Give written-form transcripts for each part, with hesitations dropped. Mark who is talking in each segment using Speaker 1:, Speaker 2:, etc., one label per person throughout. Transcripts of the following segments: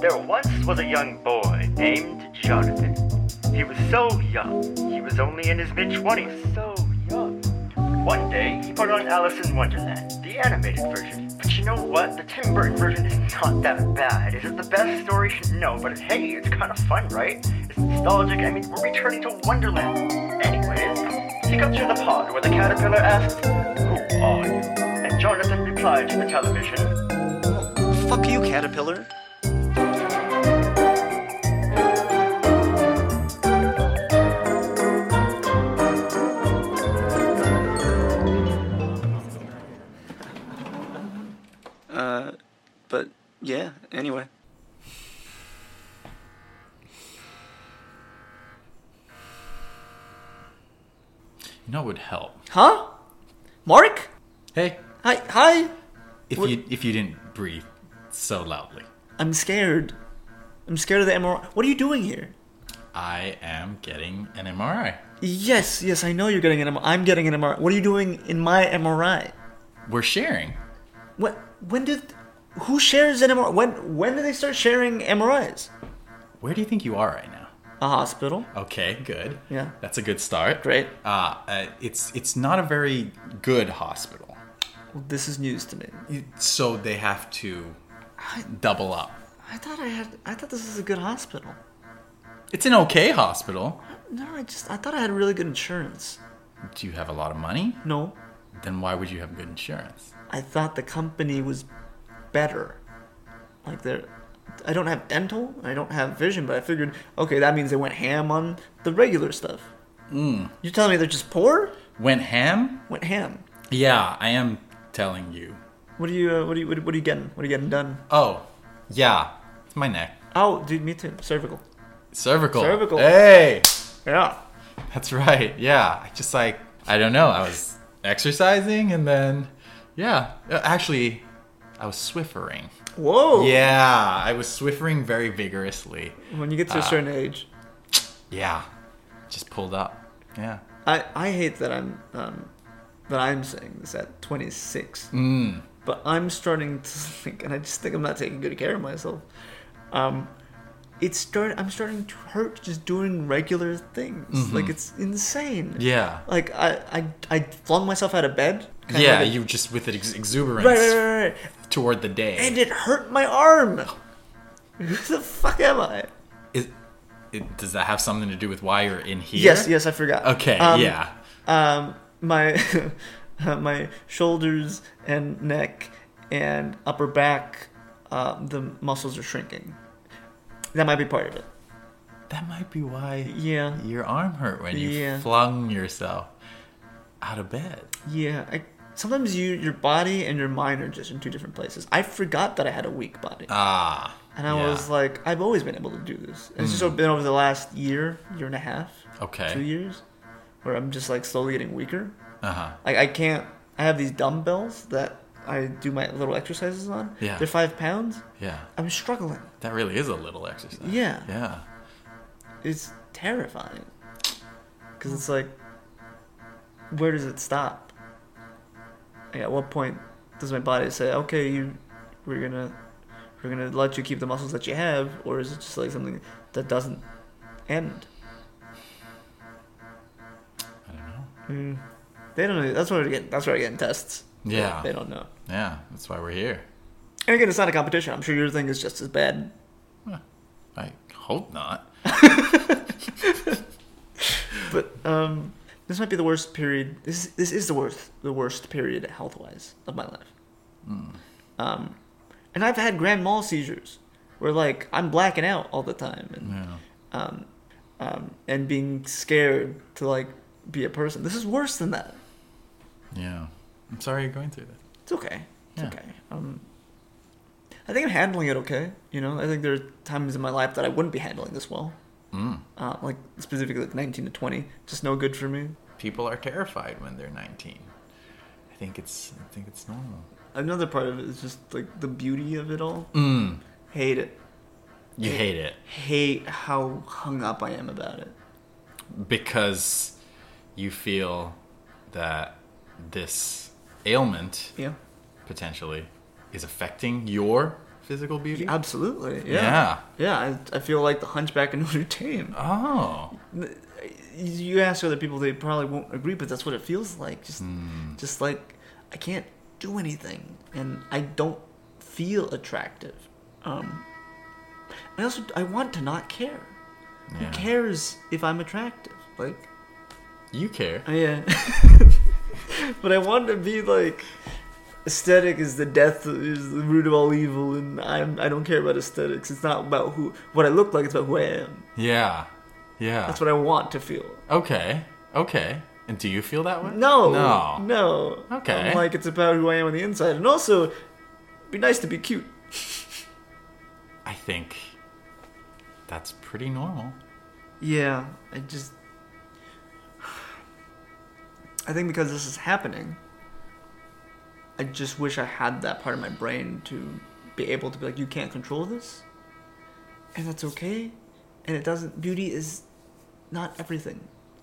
Speaker 1: There once was a young boy named Jonathan. He was so young. He was only in his mid-20s. So young. One day, he put on Alice in Wonderland, the animated version. But you know what? The Tim Burton version is not that bad. Is it the best story? No, but hey, it's kind of fun, right? It's nostalgic. I mean, we're returning to Wonderland. Anyways, he got to the pond where the caterpillar asked, "Who are you?" And Jonathan replied to the television,
Speaker 2: "Fuck you, caterpillar." But yeah, anyway.
Speaker 3: You know what would help?
Speaker 2: Huh? Mark?
Speaker 3: Hey,
Speaker 2: Hi.
Speaker 3: if you didn't breathe so loudly.
Speaker 2: I'm scared. I'm scared of the MRI. What are you doing here?
Speaker 3: I am getting an MRI.
Speaker 2: Yes, I know you're getting an MRI. I'm getting an MRI. What are you doing in my MRI?
Speaker 3: We're sharing.
Speaker 2: Who shares an MRI? When did they start sharing MRIs?
Speaker 3: Where do you think you are right now?
Speaker 2: A hospital.
Speaker 3: Okay, good.
Speaker 2: Yeah.
Speaker 3: That's a good start.
Speaker 2: Great.
Speaker 3: It's not a very good hospital.
Speaker 2: Well, this is news to me.
Speaker 3: So they have to double up.
Speaker 2: I thought this was a good hospital.
Speaker 3: It's an okay hospital.
Speaker 2: No, I thought I had really good insurance.
Speaker 3: Do you have a lot of money?
Speaker 2: No.
Speaker 3: Then why would you have good insurance?
Speaker 2: I thought the company was better. I don't have dental, I don't have vision, but I figured, okay, that means they went ham on the regular stuff. You're telling me they're just poor?
Speaker 3: Went ham?
Speaker 2: Went ham.
Speaker 3: Yeah, I am telling you.
Speaker 2: What are you getting? What are you getting done?
Speaker 3: Oh, yeah. It's my neck.
Speaker 2: Oh, dude, me too. Cervical.
Speaker 3: Cervical. Hey!
Speaker 2: Yeah.
Speaker 3: That's right. Yeah. I don't know. I was exercising and then, yeah. Actually, I was Swiffering.
Speaker 2: Whoa.
Speaker 3: Yeah. I was Swiffering very vigorously.
Speaker 2: When you get to a certain age.
Speaker 3: Yeah. Just pulled up. Yeah.
Speaker 2: I hate that I'm saying this at 26. But I'm starting to think, and I just think I'm not taking good care of myself. I'm starting to hurt just doing regular things.
Speaker 3: Mm-hmm.
Speaker 2: Like, it's insane.
Speaker 3: Yeah.
Speaker 2: Like, I flung myself out of bed.
Speaker 3: Yeah, you just with exuberance
Speaker 2: Right.
Speaker 3: toward the day.
Speaker 2: And it hurt my arm. Who the fuck am I?
Speaker 3: Does that have something to do with why you're in here?
Speaker 2: Yes, I forgot.
Speaker 3: Okay, yeah.
Speaker 2: My my shoulders and neck and upper back, the muscles are shrinking. That might be part of it.
Speaker 3: That might be why
Speaker 2: Yeah.
Speaker 3: your arm hurt when you
Speaker 2: Yeah.
Speaker 3: flung yourself out of bed.
Speaker 2: Yeah. Sometimes your body and your mind are just in two different places. I forgot that I had a weak body. And I was like, I've always been able to do this. And it's just been over the last year and a half,
Speaker 3: Okay.
Speaker 2: 2 years, where I'm just like slowly getting weaker.
Speaker 3: Uh-huh.
Speaker 2: Like I have these dumbbells that I do my little exercises on.
Speaker 3: Yeah.
Speaker 2: They're 5 pounds.
Speaker 3: Yeah.
Speaker 2: I'm struggling.
Speaker 3: That really is a little exercise.
Speaker 2: Yeah.
Speaker 3: Yeah.
Speaker 2: It's terrifying. Because it's like, where does it stop? Like, at what point does my body say, okay, we're gonna let you keep the muscles that you have, or is it just like something that doesn't end?
Speaker 3: I don't know.
Speaker 2: They don't know. That's where I get in tests.
Speaker 3: Yeah.
Speaker 2: They don't know.
Speaker 3: Yeah, that's why we're here.
Speaker 2: And again, it's not a competition. I'm sure your thing is just as bad.
Speaker 3: I hope not.
Speaker 2: But this might be the worst period. This is the worst period health-wise of my life. And I've had grand mal seizures where like I'm blacking out all the time and being scared to like be a person. This is worse than that.
Speaker 3: Yeah. I'm sorry you're going through that.
Speaker 2: It's okay. It's
Speaker 3: Yeah.
Speaker 2: okay. I think I'm handling it okay. You know, I think there are times in my life that I wouldn't be handling this well. Like specifically like 19 to 20, just no good for me.
Speaker 3: People are terrified when they're 19. I think it's normal.
Speaker 2: Another part of it is just like the beauty of it all. Hate it.
Speaker 3: You hate it
Speaker 2: Hate how hung up I am about it.
Speaker 3: because you feel that this ailment
Speaker 2: Yeah.
Speaker 3: potentially is affecting your physical beauty?
Speaker 2: Absolutely.
Speaker 3: Yeah.
Speaker 2: Yeah. I feel like the Hunchback of Notre Dame.
Speaker 3: Oh.
Speaker 2: You ask other people, they probably won't agree, but that's what it feels like. Just like I can't do anything, and I don't feel attractive. I want to not care.
Speaker 3: Yeah.
Speaker 2: Who cares if I'm attractive? Like,
Speaker 3: You care.
Speaker 2: yeah. But I want to be like, aesthetic is the root of all evil, and I don't care about aesthetics. It's not about what I look like. It's about who I am.
Speaker 3: Yeah. Yeah.
Speaker 2: That's what I want to feel.
Speaker 3: Okay. And do you feel that way?
Speaker 2: No.
Speaker 3: Okay.
Speaker 2: I'm like, it's about who I am on the inside, and also, it'd be nice to be cute.
Speaker 3: I think that's pretty normal.
Speaker 2: Yeah, I think because this is happening, I just wish I had that part of my brain to be able to be like, you can't control this, and that's okay, and beauty is not everything.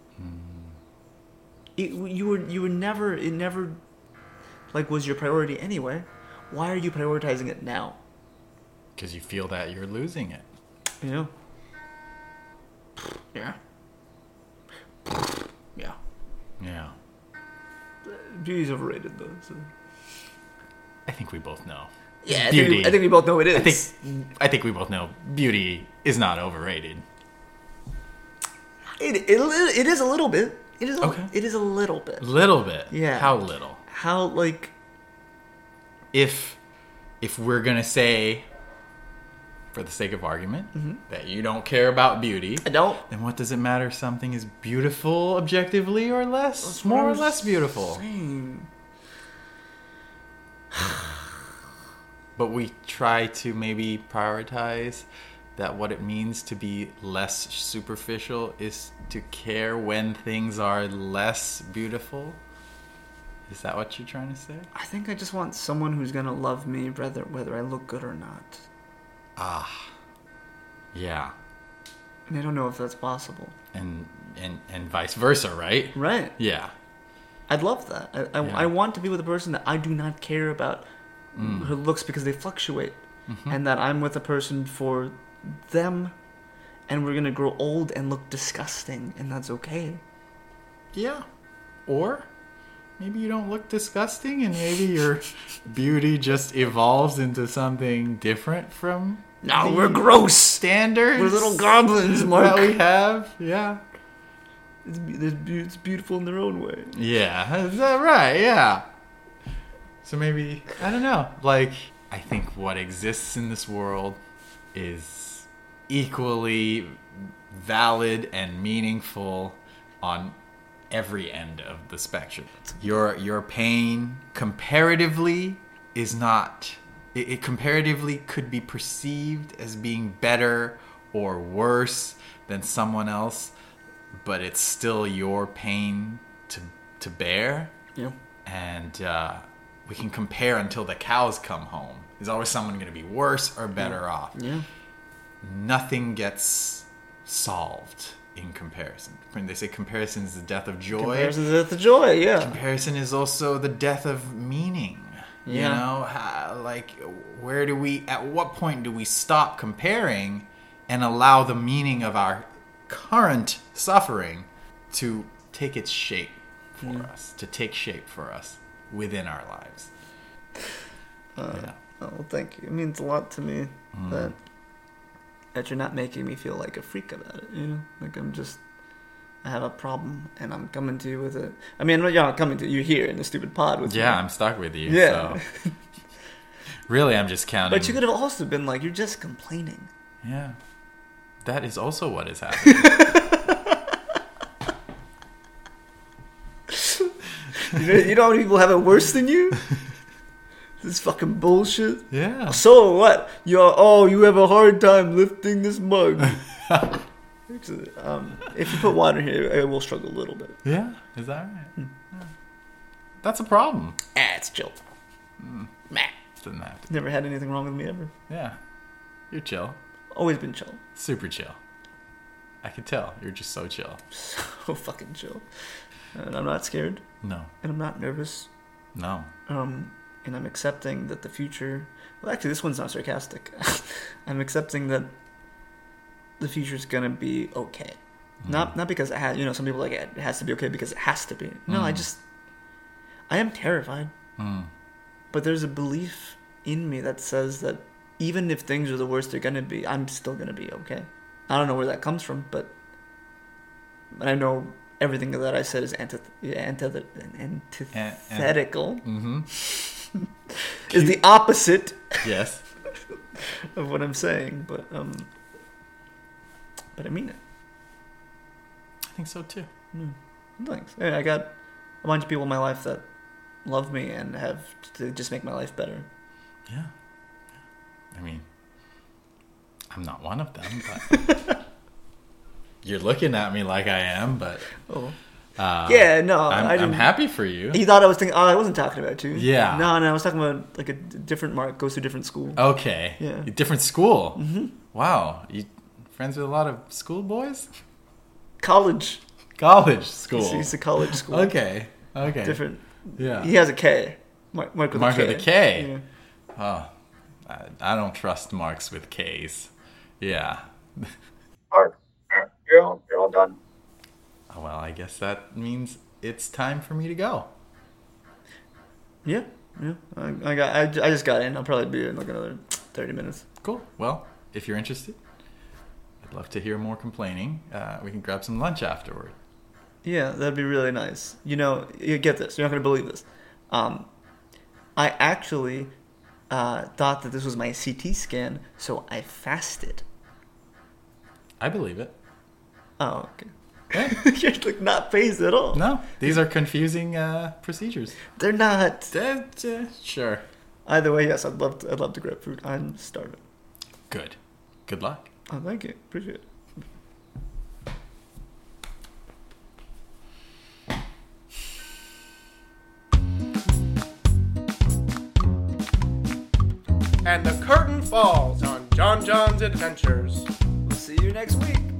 Speaker 2: It never like was your priority anyway. Why are you prioritizing it now?
Speaker 3: Because you feel that you're losing it.
Speaker 2: Yeah.
Speaker 3: Yeah.
Speaker 2: Beauty's overrated though. So.
Speaker 3: I think we both know.
Speaker 2: Yeah, I
Speaker 3: Beauty.
Speaker 2: think we both know it is.
Speaker 3: I think we both know beauty is not overrated.
Speaker 2: It is a little bit. It is a little bit.
Speaker 3: Little bit.
Speaker 2: Yeah.
Speaker 3: How little?
Speaker 2: How like
Speaker 3: If we're gonna say, for the sake of argument, that you don't care about beauty,
Speaker 2: I don't.
Speaker 3: then what does it matter if something is beautiful objectively or less?
Speaker 2: That's
Speaker 3: More
Speaker 2: what
Speaker 3: or
Speaker 2: I'm
Speaker 3: less beautiful.
Speaker 2: saying.
Speaker 3: But we try to maybe prioritize that what it means to be less superficial is to care when things are less beautiful. Is that what you're trying to say?
Speaker 2: I think I just want someone who's gonna love me whether I look good or not.
Speaker 3: Yeah.
Speaker 2: And I don't know if that's possible.
Speaker 3: And vice versa, right?
Speaker 2: Right.
Speaker 3: Yeah.
Speaker 2: I'd love that. I want to be with a person that I do not care about her looks because they fluctuate. And that I'm with a person for them, and we're gonna grow old and look disgusting, and that's okay.
Speaker 3: Yeah. Or maybe you don't look disgusting, and maybe your beauty just evolves into something different from
Speaker 2: No, we're gross.
Speaker 3: standards.
Speaker 2: We're little goblins, Mark.
Speaker 3: that we have. Yeah.
Speaker 2: It's beautiful in their own way.
Speaker 3: Yeah. Is that right? Yeah. So maybe, I don't know. Like, I think what exists in this world is equally valid and meaningful on every end of the spectrum. Your pain comparatively is not, it comparatively could be perceived as being better or worse than someone else, but it's still your pain to bear.
Speaker 2: Yeah.
Speaker 3: And we can compare until the cows come home. Is always someone going to be worse or better off?
Speaker 2: Yeah.
Speaker 3: Nothing gets solved in comparison. When they say comparison is the death of joy,
Speaker 2: Comparison is the joy, yeah.
Speaker 3: comparison is also the death of meaning. You
Speaker 2: Yeah.
Speaker 3: know, like, at what point do we stop comparing and allow the meaning of our current suffering to take its shape for us, to take shape for us within our lives? Yeah.
Speaker 2: Oh, well, thank you. It means a lot to me that you're not making me feel like a freak about it, you know? Like I have a problem and I'm coming to you with it. I mean, you're not coming to you here in the stupid pod with me.
Speaker 3: Yeah, I'm stuck with you.
Speaker 2: Yeah.
Speaker 3: So. Really, I'm just counting.
Speaker 2: But you could have also been like, you're just complaining.
Speaker 3: Yeah. That is also what is happening.
Speaker 2: You know how many people have it worse than you? This fucking bullshit.
Speaker 3: Yeah.
Speaker 2: So what? You have a hard time lifting this mug. If you put water here, I will struggle a little bit.
Speaker 3: Yeah. Is that right? Yeah. That's a problem.
Speaker 2: It's chill. Meh.
Speaker 3: Doesn't have to.
Speaker 2: Never had anything wrong with me ever.
Speaker 3: Yeah. You're chill.
Speaker 2: Always been chill.
Speaker 3: Super chill. I can tell. You're just so chill.
Speaker 2: So fucking chill. And I'm not scared.
Speaker 3: No.
Speaker 2: And I'm not nervous.
Speaker 3: No.
Speaker 2: and I'm accepting that the future. Well, actually, this one's not sarcastic. I'm accepting that the future's gonna be okay. Not because it has. Some people like it has to be okay because it has to be. No, I am terrified. But there's a belief in me that says that even if things are the worst they're gonna be, I'm still gonna be okay. I don't know where that comes from, but I know everything that I said is antithetical. Is the opposite.
Speaker 3: Yes.
Speaker 2: Of what I'm saying, but I mean it.
Speaker 3: I think so too.
Speaker 2: Thanks. Yeah, I got a bunch of people in my life that love me and have to just make my life better.
Speaker 3: Yeah. I mean, I'm not one of them, but you're looking at me like I am, but
Speaker 2: yeah, no,
Speaker 3: I'm happy for you.
Speaker 2: You thought I was thinking, I wasn't talking about you.
Speaker 3: Yeah.
Speaker 2: No, I was talking about like a different Mark, goes to a different school.
Speaker 3: Okay.
Speaker 2: Yeah.
Speaker 3: A different school? Mm-hmm. Wow. You friends with a lot of school-boys?
Speaker 2: College
Speaker 3: school.
Speaker 2: He's a college school.
Speaker 3: Okay.
Speaker 2: Different.
Speaker 3: Yeah.
Speaker 2: He has a K. Mark with
Speaker 3: a K.
Speaker 2: Yeah.
Speaker 3: Oh, I don't trust Marks with Ks. Yeah.
Speaker 2: Mark, you're all done.
Speaker 3: Well, I guess that means it's time for me to go.
Speaker 2: Yeah. I just got in. I'll probably be in like another 30 minutes.
Speaker 3: Cool. Well, if you're interested, I'd love to hear more complaining. We can grab some lunch afterward.
Speaker 2: Yeah, that'd be really nice. You get this. You're not going to believe this. I actually thought that this was my CT scan, so I fasted.
Speaker 3: I believe it.
Speaker 2: Oh, okay.
Speaker 3: Yeah.
Speaker 2: You're like not phased at all.
Speaker 3: No, these are confusing procedures.
Speaker 2: They're not.
Speaker 3: Sure.
Speaker 2: Either way, yes, I'd love to grab food. I'm starving.
Speaker 3: Good luck.
Speaker 2: Oh, thank you. Appreciate it.
Speaker 4: And the curtain falls on John John's adventures.
Speaker 2: We'll see you next week.